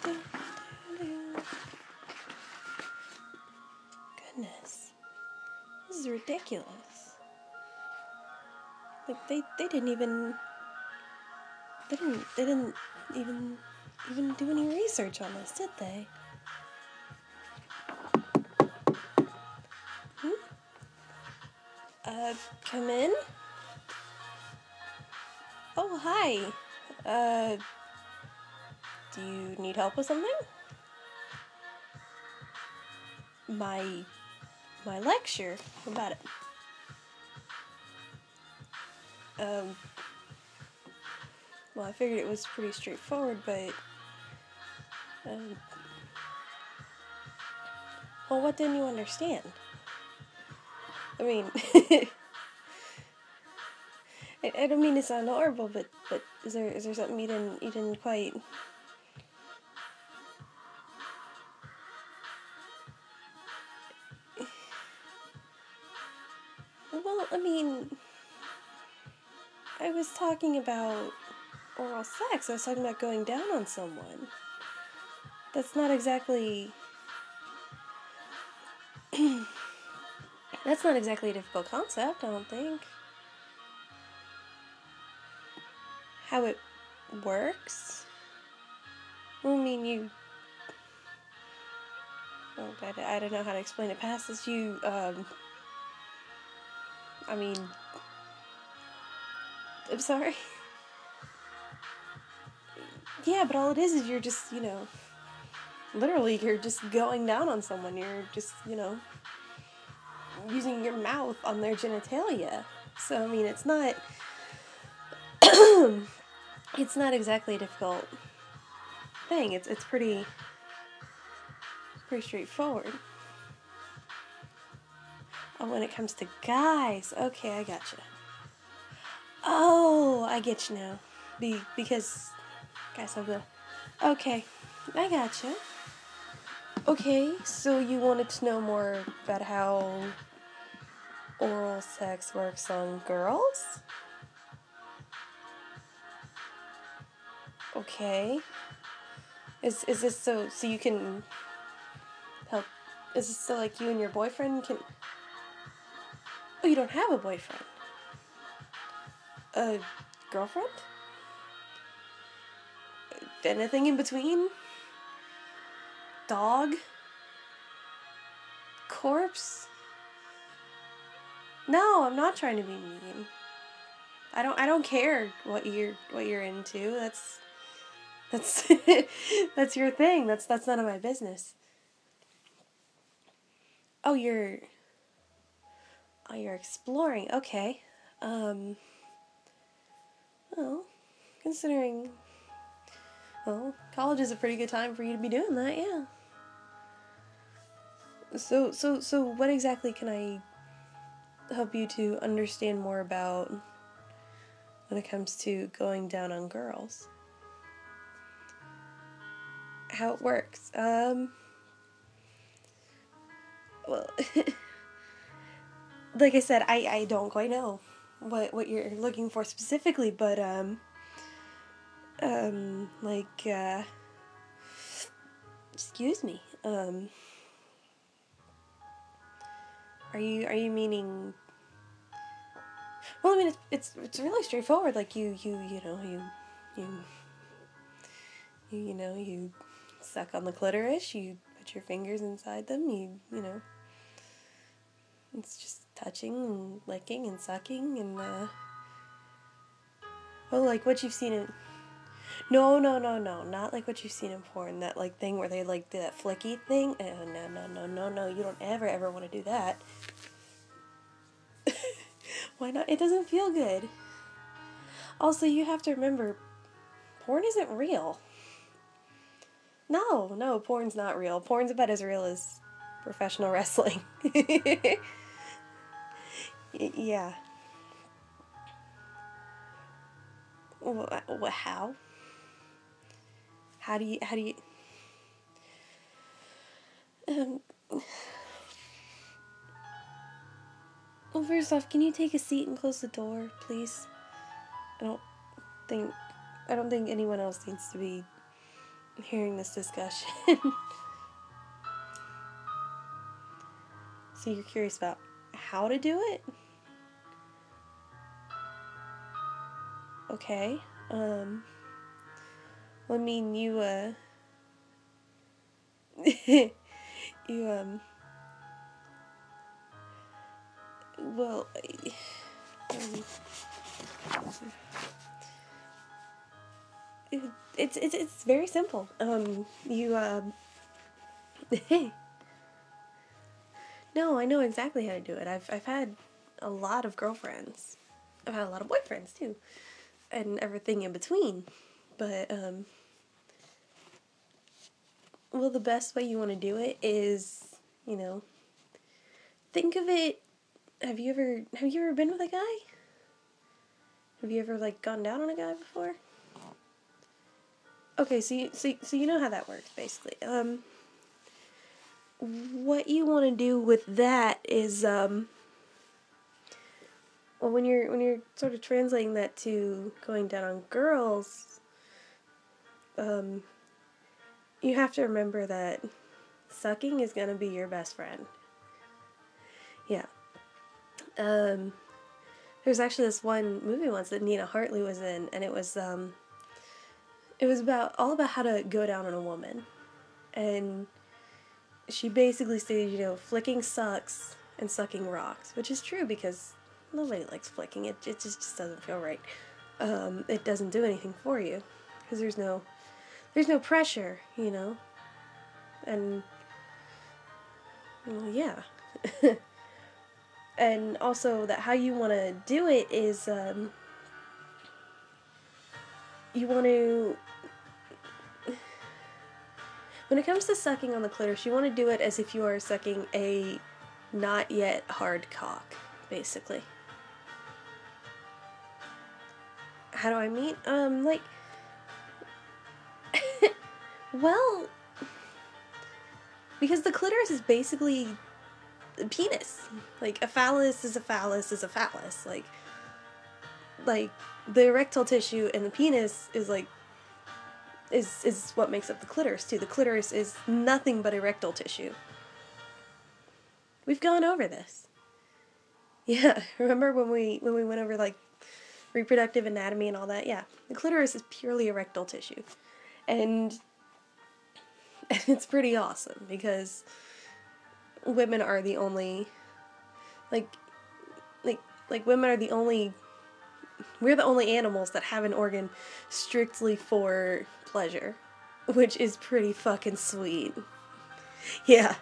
Goodness. This is ridiculous. Like, they didn't even... They didn't even do any research on this, did they? Come in? Oh, hi. Do you need help with something? My lecture? How about it? Well, I figured it was pretty straightforward, but, well, what didn't you understand? I mean, I don't mean to sound horrible, but is there something you didn't quite... Well, I mean, I was talking about oral sex. I was talking about going down on someone. That's not exactly... That's not exactly a difficult concept, I don't think. How it works? Well, I mean, you... Oh, I don't know how to explain it past this. You, I mean... I'm sorry? Yeah, but all it is you're just, literally, you're just going down on someone. You're just, using your mouth on their genitalia. So, I mean, it's not... it's not exactly a difficult thing. It's pretty straightforward. Oh, when it comes to guys. Okay, I gotcha. Oh, I get you now. Because guys have the... Okay, I gotcha. Okay, so you wanted to know more about how oral sex works on girls? Okay. Is this so you can help? Is this so like you and your boyfriend can... Oh, you don't have a boyfriend? A girlfriend? Anything in between? Dog? Corpse? No, I'm not trying to be mean. I don't care what you're into. That's that's your thing. That's none of my business. Oh, you're exploring. Okay. Well, considering, well, college is a pretty good time for you to be doing that, yeah. So what exactly can I help you to understand more about when it comes to going down on girls? How it works? Well, like I said, I don't quite know what you're looking for specifically, but, excuse me, are you meaning... Well, I mean, it's really straightforward. Like you suck on the clitoris. You put your fingers inside them. It's just touching and licking and sucking and well, like what you've seen in... No, not like what you've seen in porn. That like thing where they like do that flicky thing. Oh, no. You don't ever want to do that. Why not? It doesn't feel good. Also, you have to remember, porn isn't real. No, porn's not real. Porn's about as real as professional wrestling. Yeah. How? How do you... Um, well, first off, can you take a seat and close the door, please? I don't think anyone else needs to be hearing this discussion. So you're curious about how to do it? Okay. Well, I mean, you, you, well, um, it's very simple. No, I know exactly how to do it. I've had a lot of girlfriends. I've had a lot of boyfriends too, and everything in between. But well, the best way you want to do it is, think of it. Have you ever been with a guy? Have you ever like gone down on a guy before? Okay, so you know how that works basically. What you want to do with that is well, when you're sort of translating that to going down on girls, um, you have to remember that sucking is gonna be your best friend. Yeah. Um, there's actually this one movie once that Nina Hartley was in, and it was about all about how to go down on a woman, and she basically stated, flicking sucks and sucking rocks, which is true because nobody likes flicking. It just doesn't feel right. It doesn't do anything for you because there's no pressure, and well, yeah. And also that how you want to do it is you want to when it comes to sucking on the clitoris, you want to do it as if you are sucking a not yet hard cock, basically. How do I mean? Like, well, because the clitoris is basically a penis. Like, a phallus is a phallus is a phallus. Like the erectile tissue and the penis is like is what makes up the clitoris too. The clitoris is nothing but erectile tissue. We've gone over this. Yeah, remember when we went over like reproductive anatomy and all that? Yeah, the clitoris is purely erectile tissue, and it's pretty awesome because women are the only like like like women are the only we're the only animals that have an organ strictly for pleasure, which is pretty fucking sweet. Yeah.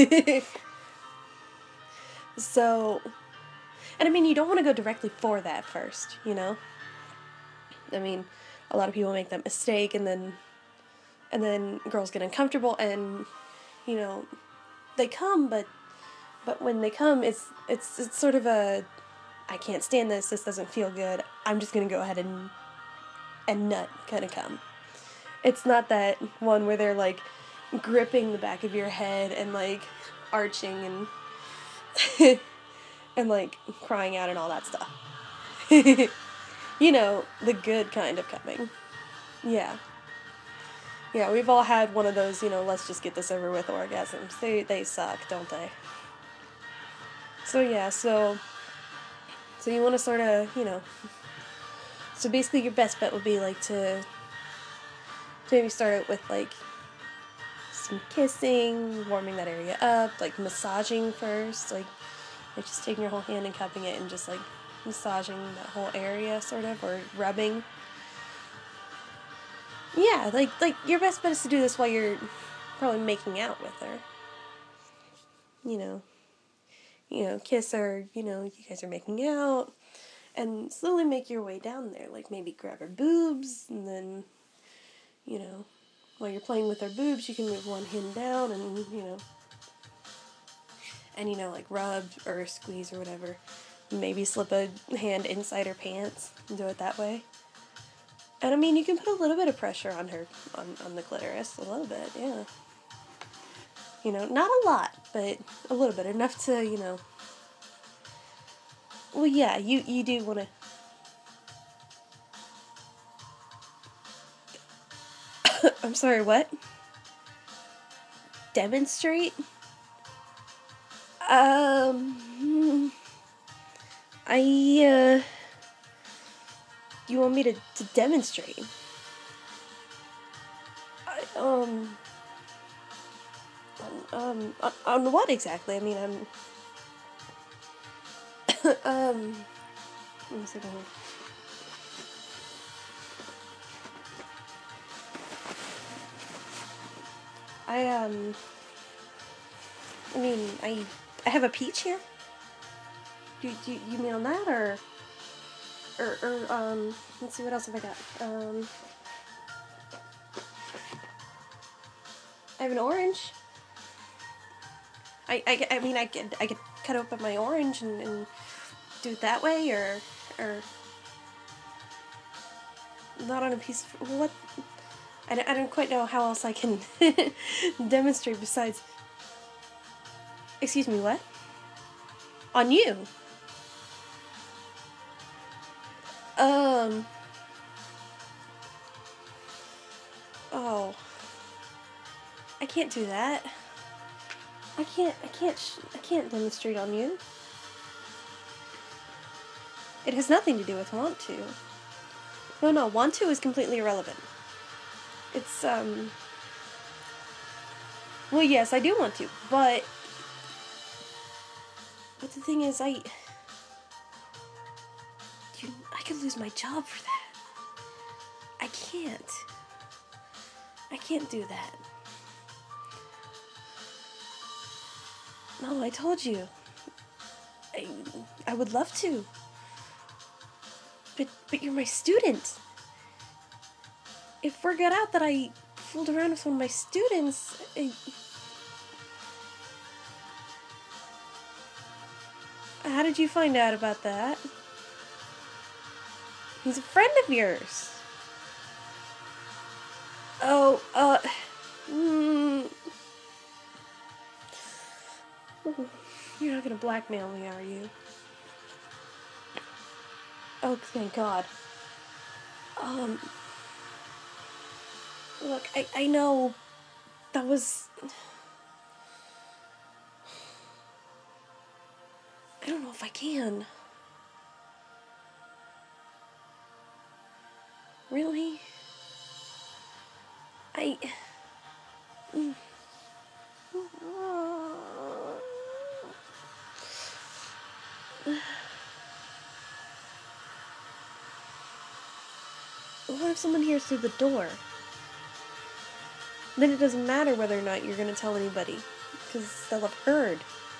So, and I mean, you don't want to go directly for that first, I mean, a lot of people make that mistake, and then girls get uncomfortable, and you know, they come, but when they come, it's sort of a I can't stand this. This doesn't feel good. I'm just gonna go ahead and nut kind of come. It's not that one where they're like gripping the back of your head and like arching and and like crying out and all that stuff. The good kind of coming. Yeah. Yeah, we've all had one of those, let's just get this over with orgasms. They suck, don't they? So yeah, so you want to sort of, so basically your best bet would be like to maybe start out with like some kissing, warming that area up, like massaging first, like just taking your whole hand and cupping it and just like massaging that whole area sort of, or rubbing. Yeah, like your best bet is to do this while you're probably making out with her. You know, kiss her, you guys are making out, and slowly make your way down there. Like maybe grab her boobs, and then, while you're playing with her boobs, you can move one hand down and like rub or squeeze or whatever. Maybe slip a hand inside her pants and do it that way. And I mean, you can put a little bit of pressure on her, on the clitoris, a little bit, yeah. Not a lot, but a little bit, enough to, well, yeah, you do want to, I'm sorry, what? Demonstrate? I, you want me to demonstrate? I, on what exactly? I mean, let me see here. I mean, I have a peach here? Do you mean on that, let's see, what else have I got? I have an orange. I mean, I could cut open my orange and do it that way, or not on a piece of, what? I don't quite know how else I can demonstrate besides, excuse me, what? On you? Oh, I can't do that. I can't demonstrate on you. It has nothing to do with want to. No, want to is completely irrelevant. It's, well, yes, I do want to, but the thing is, I could lose my job for that. I can't do that. No, I told you. I would love to. But you're my student. If word got out that I fooled around with one of my students, how did you find out about that? He's a friend of yours. Oh, you're not gonna blackmail me, are you? Oh, thank God. Look, I know that was... I don't know if I can. Really? What if someone hears through the door? Then it doesn't matter whether or not you're gonna tell anybody, because they'll have heard.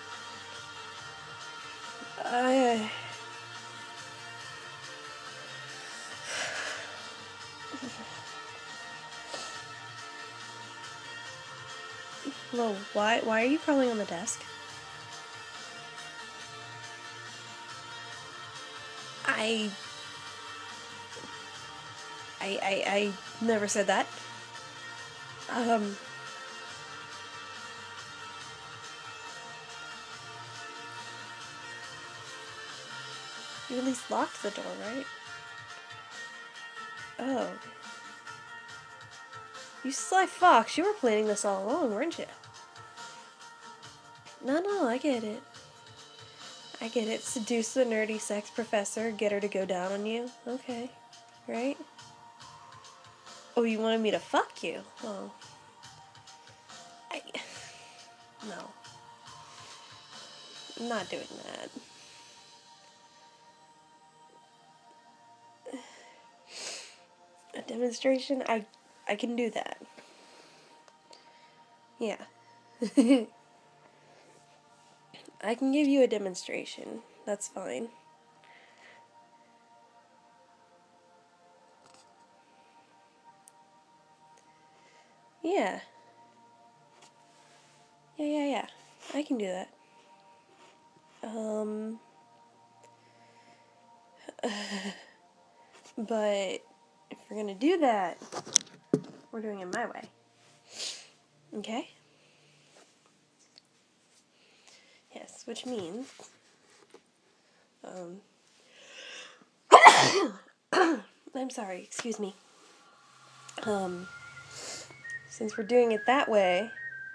Well, why are you crawling on the desk? I never said that. You at least locked the door, right? Oh. You sly fox, you were planning this all along, weren't you? No, I get it. I get it. Seduce the nerdy sex professor, get her to go down on you. Okay. Right? Oh, you wanted me to fuck you? Oh. No. I'm not doing that. A demonstration? I can do that. Yeah. I can give you a demonstration. That's fine. Yeah. Yeah. I can do that. But if we're gonna do that, we're doing it my way. Okay? Yes, which means, I'm sorry, excuse me. since we're doing it that way,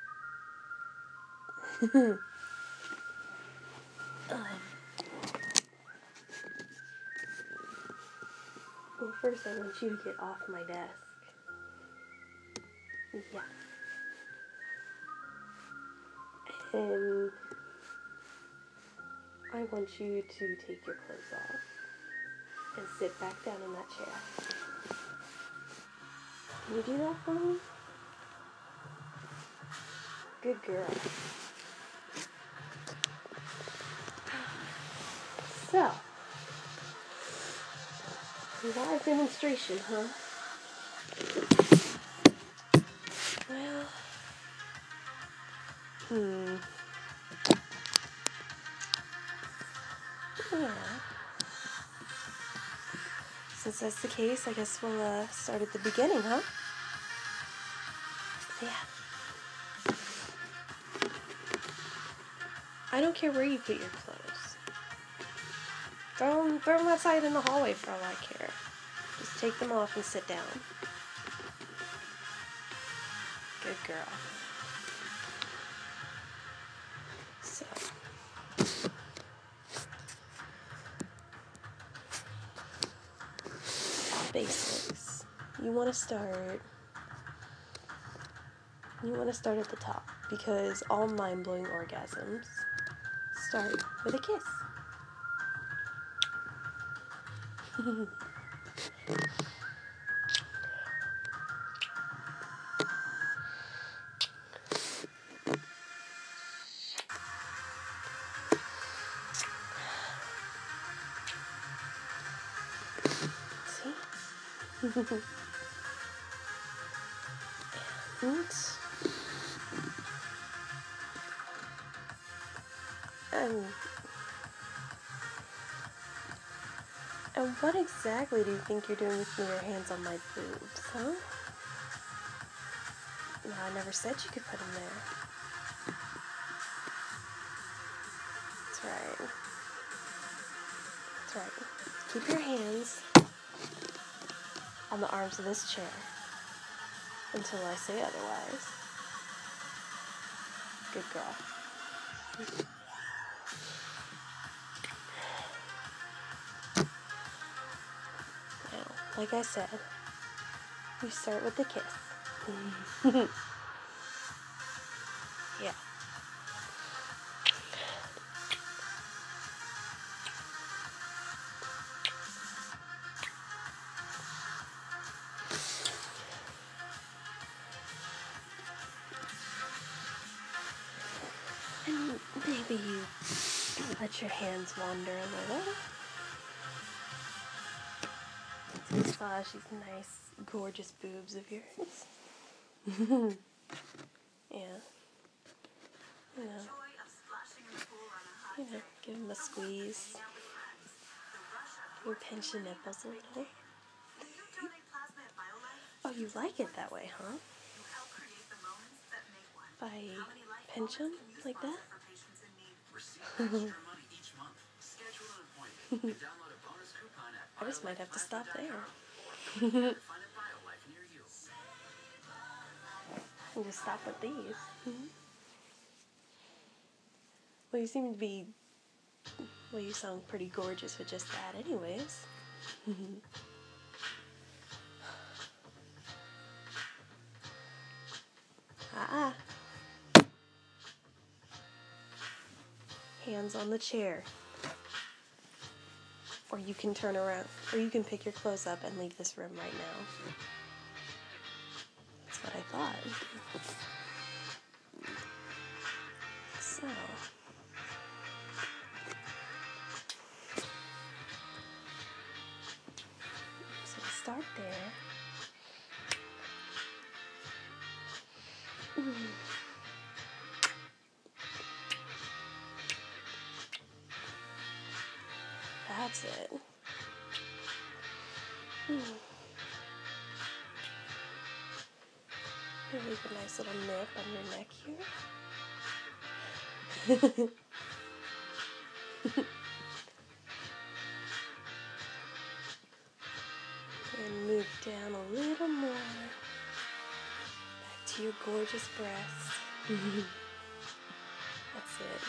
well, first I want you to get off my desk. Yeah. And I want you to take your clothes off and sit back down in that chair. Can you do that for me? Good girl. So, live demonstration, huh? Well, yeah. Since that's the case, I guess we'll start at the beginning, huh? Yeah. I don't care where you put your clothes. Throw them outside in the hallway for all I care. Just take them off and sit down. Good girl. So, basics. You want to start at the top because all mind-blowing orgasms start with a kiss. See? And what exactly do you think you're doing with your hands on my boobs, huh? No, I never said you could put them there. That's right. That's right. Keep your hands on the arms of this chair until I say otherwise. Good girl. Now, like I said, we start with the kiss. Yeah. And maybe you let your hands wander a little. Massage these nice, gorgeous boobs of yours. Yeah. Give them a squeeze. You pinch the nipples a little. Oh, you like it that way, huh? If I pinch them like that? I just might have to stop there. And just stop with these. Well, you sound pretty gorgeous with just that anyways. Hands on the chair. Or you can turn around. Or you can pick your clothes up and leave this room right now. That's what I thought. So we start there. That's it. Leave a nice little nip on your neck here. And move down a little more back to your gorgeous breasts. That's it.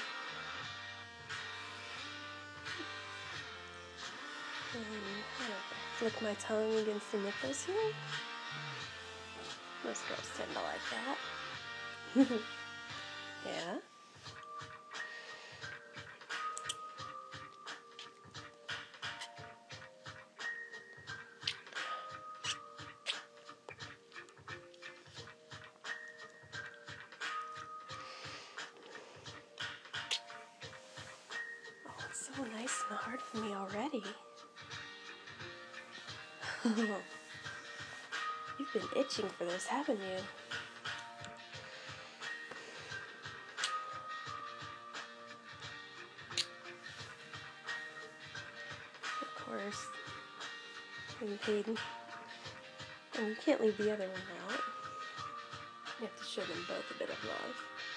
And flick my tongue against the nipples here. Most girls tend to like that. Yeah. Oh, it's so nice and hard for me already. You've been itching for this, haven't you? Of course. And you can't leave the other one out. You have to show them both a bit of love.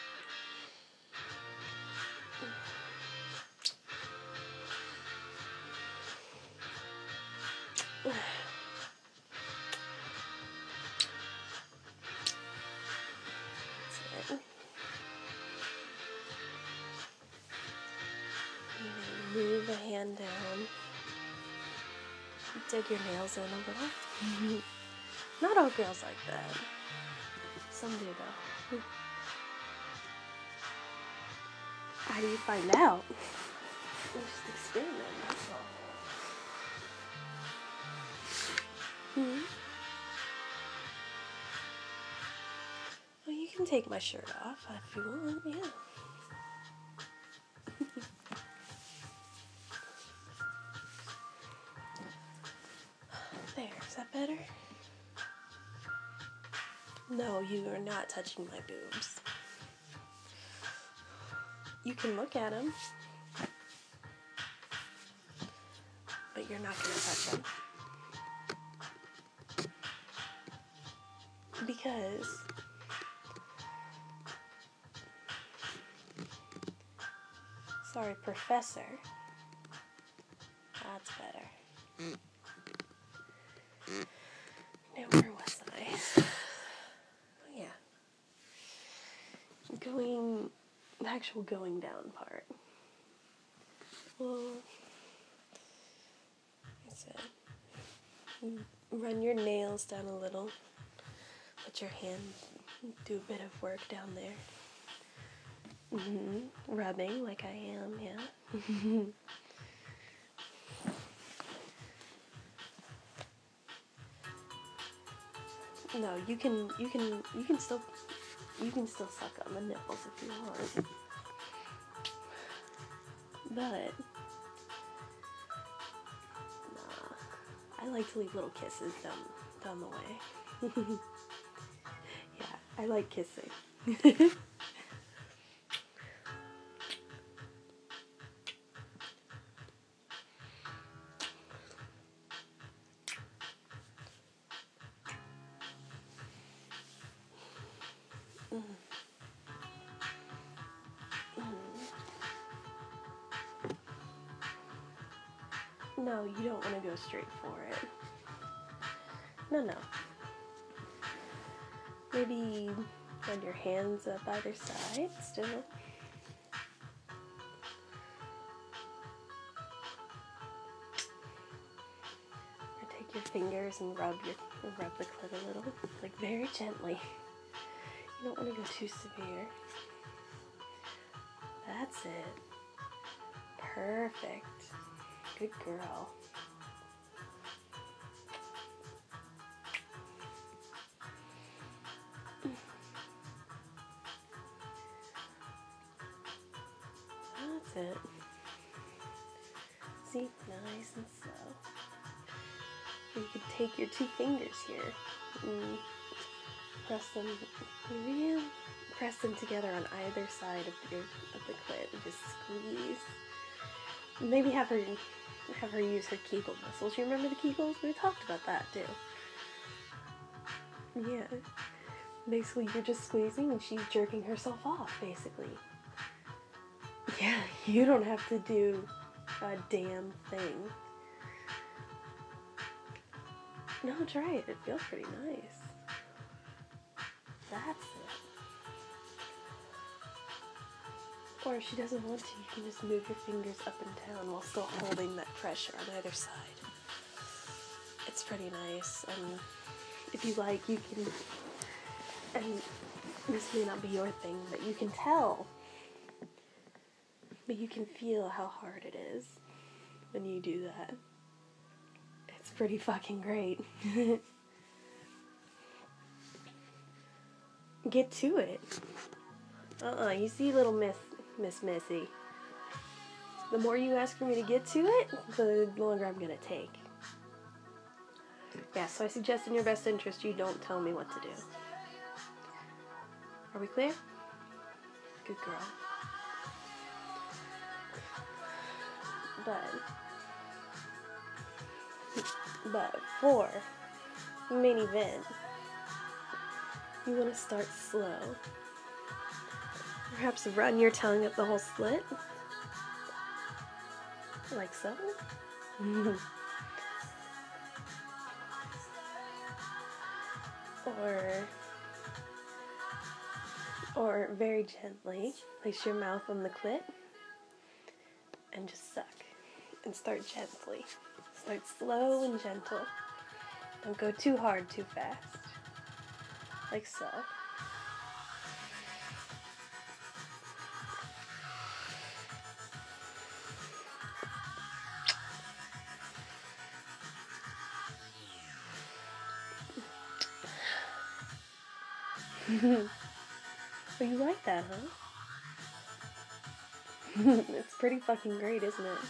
That's it. Move a hand down. Dig your nails in a little. Not all girls like that. Some do though. How do you find out? You just experiment, that's all. Well, you can take my shirt off if you want, yeah. There, is that better? No, you are not touching my boobs. You can look at them, but you're not going to touch them. Because sorry, Professor. That's better. Now, where was I? Oh, yeah. The actual going down part. Well, that's it. Run your nails down a little. Let your hand do a bit of work down there. Rubbing like I am, yeah. No, you can still suck on the nipples if you want. But nah, I like to leave little kisses down the way. Yeah, I like kissing. No, you don't want to go straight for it. No. Maybe run your hands up either side still. Or take your fingers and rub the clit a little, like very gently. You don't want to go too severe. That's it. Perfect. Good girl. That's it. See, nice and slow. You could take your two fingers here and press them together on either side of the clit and just squeeze. Maybe have her use her Kegel muscles. You remember the Kegels? We talked about that too. Yeah. Basically, you're just squeezing and she's jerking herself off, basically. Yeah, you don't have to do a damn thing. No, try it. It feels pretty nice. That's Or if she doesn't want to, you can just move your fingers up and down while still holding that pressure on either side. It's pretty nice, and if you like, you can, and this may not be your thing, but you can tell, but you can feel how hard it is when you do that. It's pretty fucking great. Get to it. You see, little Miss Missy. The more you ask for me to get to it, the longer I'm gonna take. Yeah, so I suggest in your best interest you don't tell me what to do. Are we clear? Good girl. But for main event, you want to start slow. Perhaps run your tongue up the whole slit. Like so. Or very gently place your mouth on the clit and just suck. And start gently. Start slow and gentle. Don't go too hard too fast. Like so. Oh, you like that, huh? It's pretty fucking great, isn't it?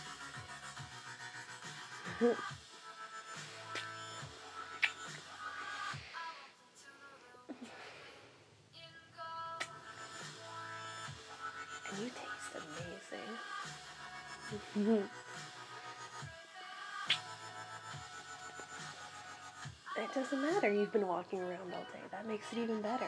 And you taste amazing. It doesn't matter, you've been walking around all day. That makes it even better.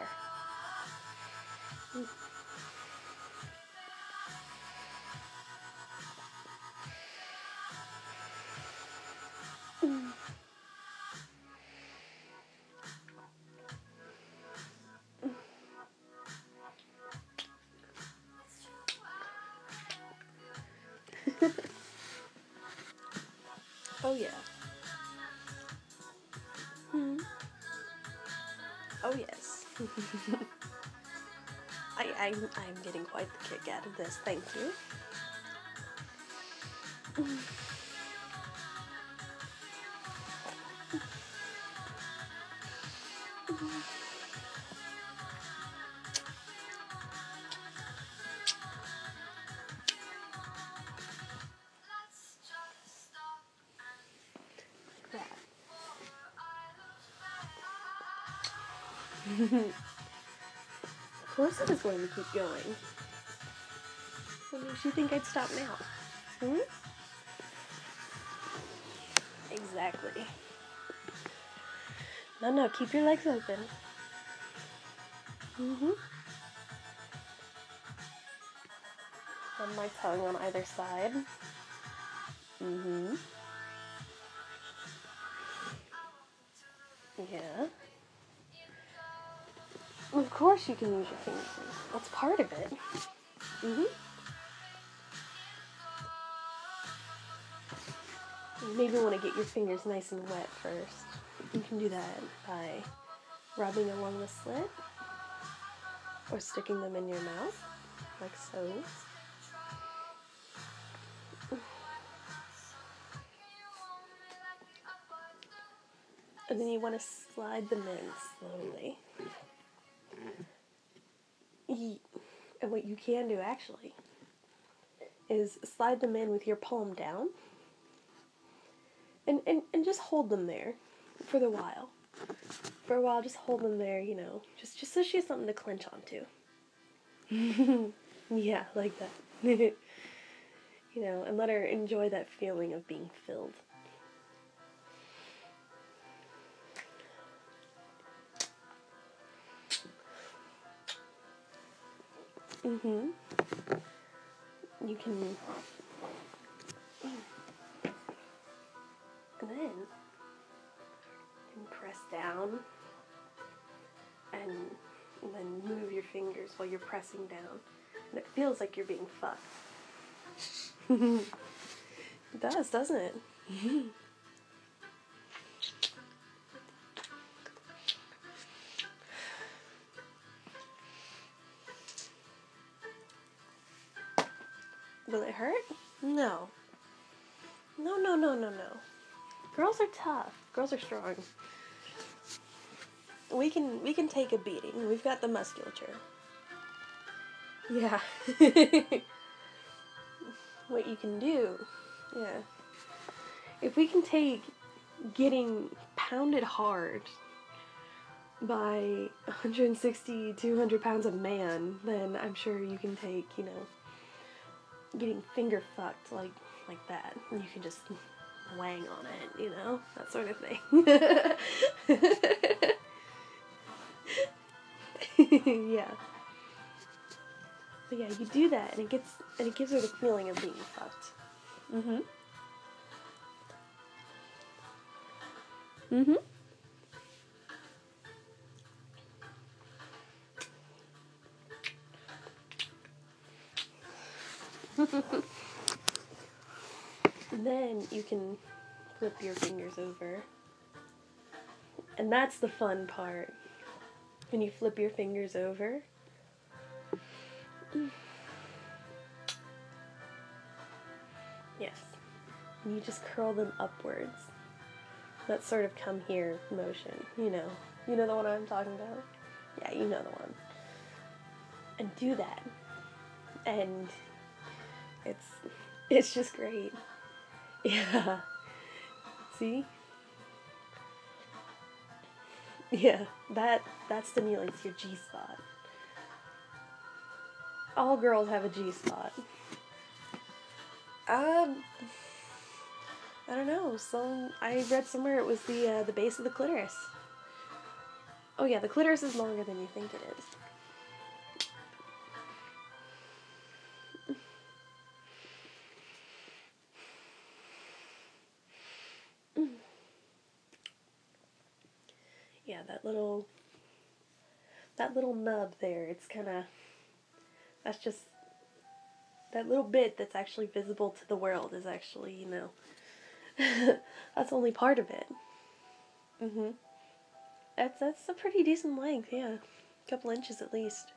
Oh yeah. Oh yes. I'm getting quite the kick out of this, thank you. Of course I was going to keep going. What makes you think I'd stop now? Exactly. No, keep your legs open. On my tongue on either side. Yeah. Of course you can use your fingers. That's part of it. You maybe want to get your fingers nice and wet first. You can do that by rubbing along the slit or sticking them in your mouth, like so. And then you want to slide them in slowly. And what you can do actually is slide them in with your palm down and just hold them there for a while. For a while, just hold them there, just so she has something to clench onto. Yeah, like that. And let her enjoy that feeling of being filled. You can, and then you can press down and then move your fingers while you're pressing down. And it feels like you're being fucked. It does, doesn't it? Will it hurt? No. No, no, no, no, no. Girls are tough. Girls are strong. We can take a beating. We've got the musculature. Yeah. What you can do. Yeah. If we can take getting pounded hard by 160, 200 pounds of man, then I'm sure you can take, getting finger fucked like that. And you can just wang on it, that sort of thing. Yeah. But yeah, you do that and it gives her the feeling of being fucked. Mm-hmm. Mm-hmm. Then you can flip your fingers over. And that's the fun part. When you flip your fingers over. Yes. And you just curl them upwards. That sort of come here motion, You know the one I'm talking about? Yeah, you know the one. And do that. And it's just great. Yeah. See? Yeah, that stimulates your G-spot. All girls have a G-spot. I don't know. I read somewhere it was the base of the clitoris. Oh yeah, the clitoris is longer than you think it is. Yeah, that little nub there, it's that's just, that little bit that's actually visible to the world is actually, that's only part of it. Mm-hmm. That's a pretty decent length, yeah. A couple inches at least.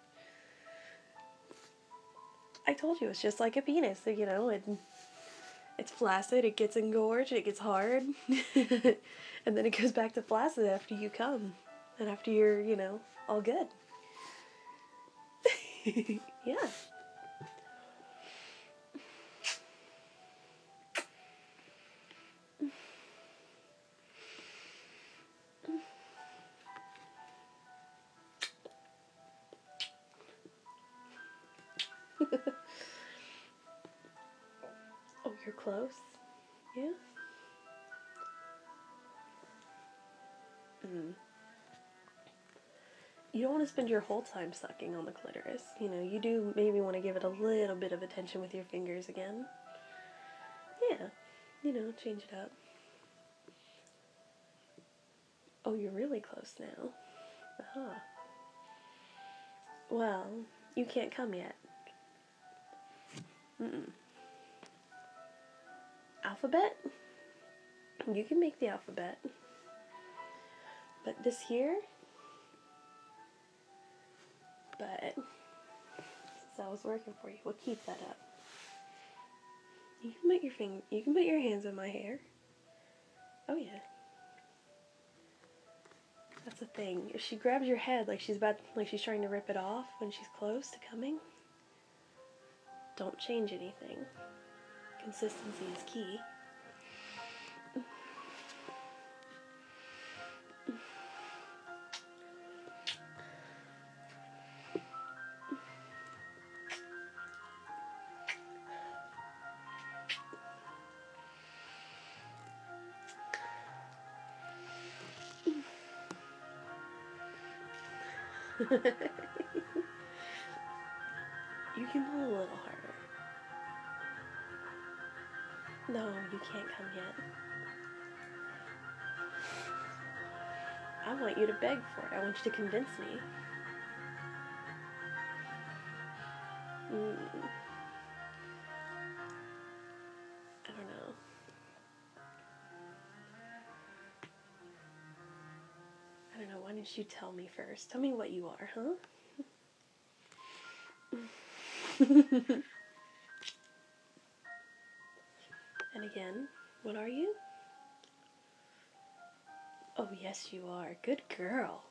I told you, it's just like a penis, it's flaccid, it gets engorged, it gets hard, and then it goes back to flaccid after you come, and after you're, all good. Yeah. Oh, you're close? Yeah? Mm. You don't want to spend your whole time sucking on the clitoris. You do maybe want to give it a little bit of attention with your fingers again. Yeah. Change it up. Oh, you're really close now. Uh-huh. Well, you can't come yet. Mm-mm. Alphabet? You can make the alphabet. But this here? But since that was working for you, we'll keep that up. You can put your hands in my hair. Oh yeah. That's the thing. If she grabs your head like she's trying to rip it off when she's close to coming, don't change anything. Consistency is key. You can pull a little harder. No, you can't come yet. I want you to beg for it. I want you to convince me. Mm. I don't know. I don't know. Why didn't you tell me first? Tell me what you are, huh? And again, what are you? Oh, yes, you are. Good girl.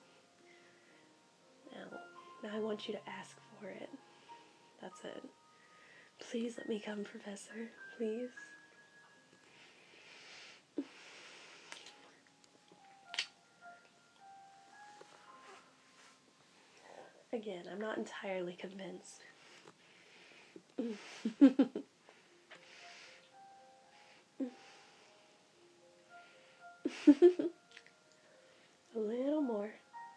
Now I want you to ask for it. That's it. Please let me come, Professor. Please. Again, I'm not entirely convinced. A little more.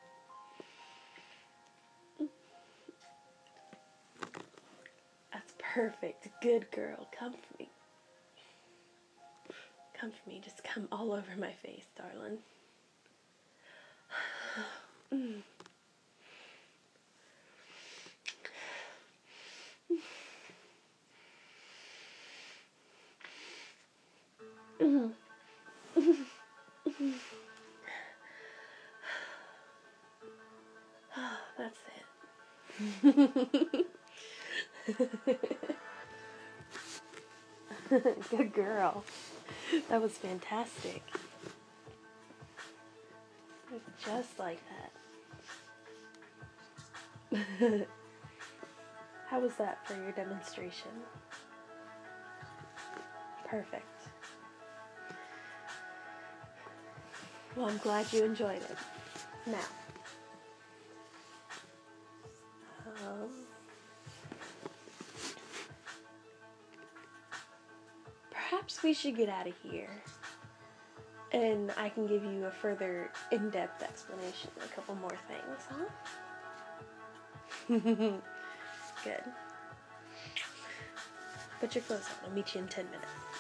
That's perfect. Good girl. Come for me. Come for me. Just come all over my face, darling. That's it. Good girl. That was fantastic. Just like that. How was that for your demonstration? Perfect. Well, I'm glad you enjoyed it. Now, perhaps we should get out of here. And I can give you a further in-depth explanation, a couple more things, huh? Good. Put your clothes on. I'll meet you in 10 minutes.